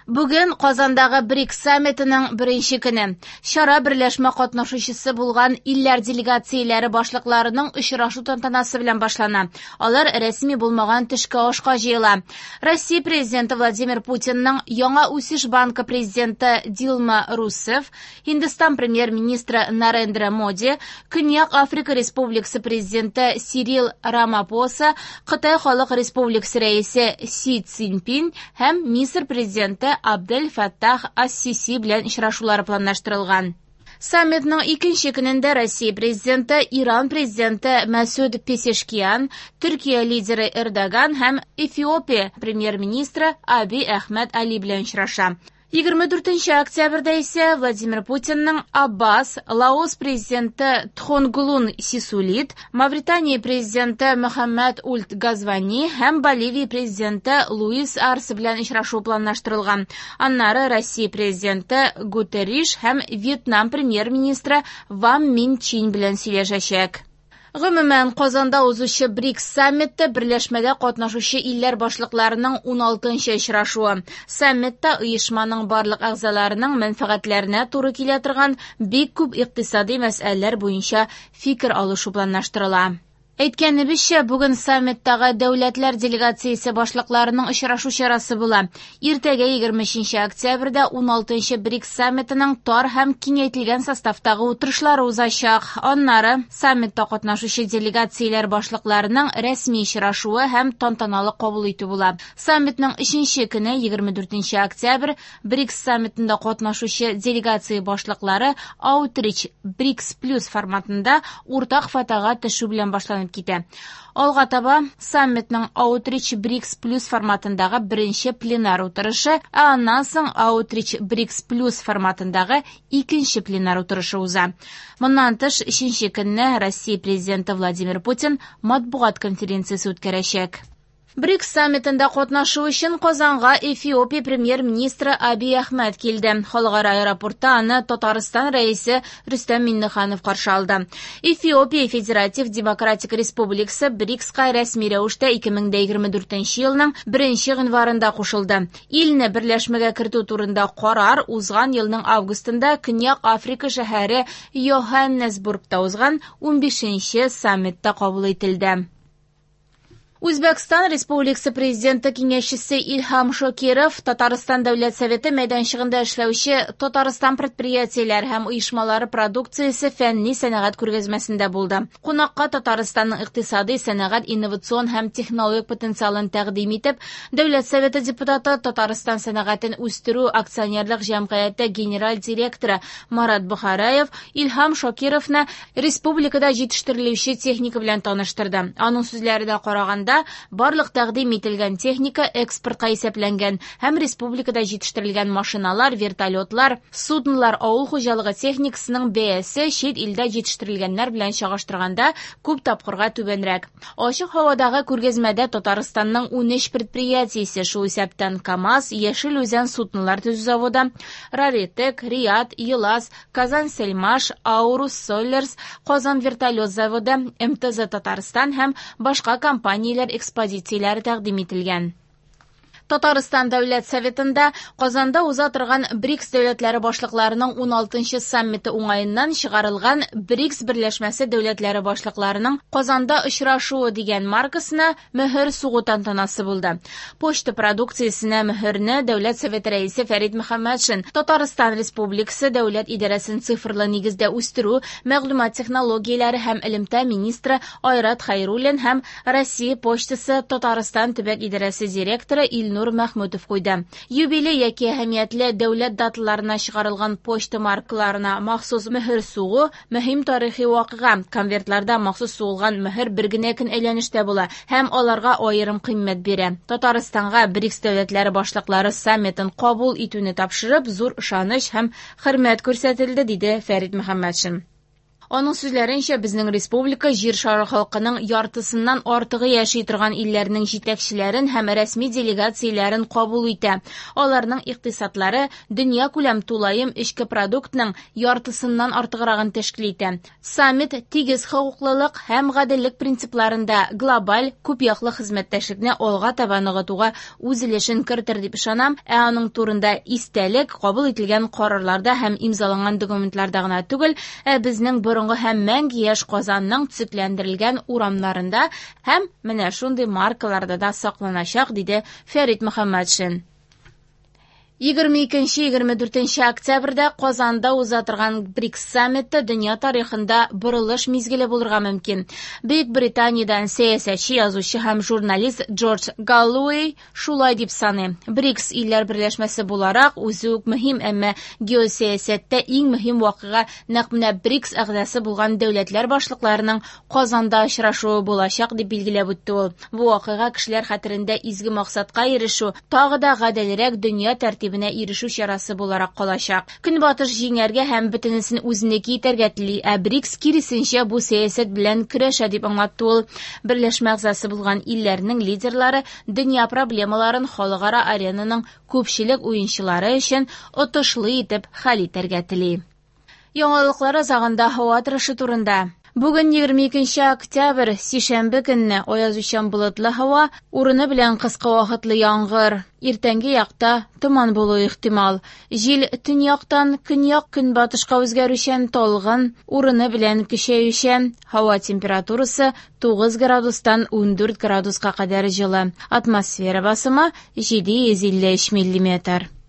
Бүген Казандагы БРИКС саммитының беренче көне. Шара берләшмә катнашучысы булган илләр делегацияләре башлыкларының очрашу тантанасы белән башлана. Алар рәсми булмаган төшке ашка җыела. Россия президенты Владимир Путинның Яңа үсеш банкы президенты Дилма Руссеф, Һиндстан премьер-министры Нарендра Моди, Көньяк Африка Республикасы президенты Сирил Рамапоса, Кытай Халык Республикасы рәисе Си Цзиньпин һәм Мисыр президенты Абдель Фаттах ас-Сиси белән очрашулары планлаштырылган. Саммитның икенче көнендә Россия президенты, Иран президенты Масуд Песешкиян, Төркия лидеры Эрдоган һәм Эфиопия премьер-министры Аби Әхмәд Али белән очраша. 24 октябрьдә исә Владимир Путинның Аббас, Лаос президенты Тхонгулун Сисулит, Мавритания президенты Мөхәммәд Ульт Газвани һәм Боливия президенты Луис Арсе белән очрашу планлаштырылган. Аннары Россия президенты Гутерриш һәм Вьетнам премьер-министры Ван Мин Чин белән сөйләшәчәк. Гомумән, Казанда узучы БРИКС саммиты берләшмәдә катнашучы илләр башлыкларының 16нчы очрашуы. Саммитта оешманың барлык әгъзаларының мәнфәгатьләренә туры килә торган бик күп икътисади мәсьәләләр буенча фикер алышу планлаштырыла. Әйткәнебезчә, бүген саммиттагы дәүләтләр делегациясе башлыкларының очрашу чарасы була. Иртәгә 23 октябрьдә 16нчы БРИКС саммитының тар һәм киңәйтелгән составтагы утырышлары узачак. Аннары саммитта катнашучы делегацияләр башлыкларының рәсми очрашуы һәм тантаналы кабул итү була. Саммитның 3нче көне 24 октябрь БРИКС саммитында катнашучы делегация башлыклары Outreach БРИКС Plus форматында уртак фотога төшү белән башланып китә. Алга таба саммитның Outreach БРИКС Plus форматындагы беренче пленар утырышы, аннан соң Outreach БРИКС Plus форматындагы икенче пленар утырышы уза. Моннан тыш 3нче көнне Россия президенты Владимир Путин матбугат конференциясе үткәрәчәк. БРИКС саммитында катнашу өчен Казанга Эфиопия премьер-министры Аби Әхмәд килде. Халыкара аэропортта аны Татарстан рәисе Рөстәм Миңнеханов каршы алды. Эфиопия Федератив Демократик Республикасы БРИКСка рәсми рәвештә 2024 елның 1 гыйнварында кушылды. Илне берләшмәгә кертү турында карар узган елның августында Көньяк Африка шәһәре Йоханнесбургта узган 15нче саммитта кабул ителде. Үзбәкстан Республикасы президенты киңәшчесе Илһам Шакиров Татарстан Дәүләт Советы мәйданчыгында эшләүче Татарстан предприятиеләре һәм оешмалары продукциясе фәнни сәнәгать күргәзмәсендә булды. Кунакка Татарстанның икътисади, сәнәгать, инновацион һәм технологик потенциалын тәкъдим итеп, Дәүләт Советы депутаты Татарстан сәнәгатен үстерү акционерлык җәмгыяте генераль директоры Марат Бухараев Илһам Шакировны республикада җитештерелүче техника белән таныштырды. Аның сүзләренә караганда, барлык тәкъдим ителгән техника экспортка исәпләнгән һәм республикада җитештерелгән машиналар, вертолетлар, суднолар, авыл хуҗалыгы техникасының бәясе чит илдә җитештерелгәннәр белән чагыштырганда күп тапкырга түбәнрәк. Ачык һавадагы күргәзмәдә Татарстанның 13 предприятиесе, шул исәптән КАМАЗ, Яшел Үзән суднолар төзү заводы, Раретек, Риат, Елас, Казан-Сельмаш, Аурус Соллерс, Казан вертолет заводы, МТЗ Татарстан һәм башка компанияләр экспозицияләре тәкъдим ителгән. Татарстан Дәүләт Советында Казанда уза торган БРИКС дәүләтләре башлыкларының 16нчы саммиты уңаеннан чыгарылган БРИКС берләшмәсе дәүләтләре башлыкларының Казанда очрашуы дигән маркасына мөһер сугу тантанасы булды. Почта продукциясенә мөһерне Дәүләт Советы рәисе Фәрит Мөхәммәтшин, Татарстан Республикасы дәүләт идарәсен цифрлы нигездә үстерү, мәгълүмат технологияләре һәм элемтә министры Айрат Хәйруллин һәм Россия почтасы Татарстан төбәк идарәсе директоры Илнур Мәхмүтов куйды. Юбилей яки әһәмиятле дәүләт даталарына чыгарылган почта маркаларына махсус мөһер сугу мөһим тарихи вакыйга. Конвертларда махсус сугылган мөһер бер генә көн әйләнештә була һәм аларга аерым кыйммәт бирә. Татарстанга БРИКС дәүләтләре башлыклары саммитын кабул итүне тапшырып, зур ышаныч һәм хөрмәт күрсәтелде, диде Фәрит Мөхәммәтшин. Аның сүзләренчә, безнең республика җир шары халкының яртысыннан артыгы яши торган илләрнең җитәкчеләрен һәм рәсми делегацияләрен кабул итә. Аларның икътисадлары дөнья күләм тулаем эчке продуктның яртысыннан артыграгын тәшкил итә. Саммит тигез хокуклылык һәм гаделлек принципларында глобаль күп яклы хезмәттәшлекне алга таба ныгытуга үз өлешен кертер дип ышанам, аның турында истәлек кабул ителгән карарларда һәм имзаланган документларда гына түгел, безнең һәм мәңге яшь Казанның төзекләндерелгән урамнарында һәм менә шундый маркаларда да сакланачак, диде Фәрит Мөхәммәтшин. 22-24 октябрьдә Казанда уза торган БРИКС саммиты дөнья тарихында борылыш мизгеле булырга мөмкин. Бөек Британиядан сәясәтче, язучы һәм журналист Джордж Галлоуэй шулай дип саный. БРИКС илләр берләшмәсе буларак үзе үк мөһим, әмма геосәясәттә иң мөһим вакыйга нәкъ менә БРИКС әгъзасы булган дәүләтләр башлыкларының Казанда очрашуы булачак дип билгеләп үтте ул. Бу вакыйга кешеләр хәтерендә изге максатка ирешү, тагы да гаделрәк дөнья тәртибенә ирешү чарасы буларак калачак. Көнбатыш җиңәргә һәм бөтенесен үзенеке итәргә тели, БРИКС киресенчә бу сәясәт белән көрәшә дип аңлатты ул. Берләшмә әгъзасы булган илләрнең лидерлары дөнья проблемаларын халыкара аренаның күпчелек уенчылары өчен отышлы итеп хәл итәргә тели. Яңалыклар загында һава торышы турында. Бүген 22 октябрь, сишәмбе көнне аязучан болытлы һава, урыны белән кыска вакытлы яңгыр. Иртәнге якта томан булу ихтимал. Җил төньяктан көньяк-көнбатышка үзгәрүчән талгын, урыны белән көчәючән. Һава температурасы 9 градустан 14 градуска кадәр җылы. Атмосфера басымы 753 мм.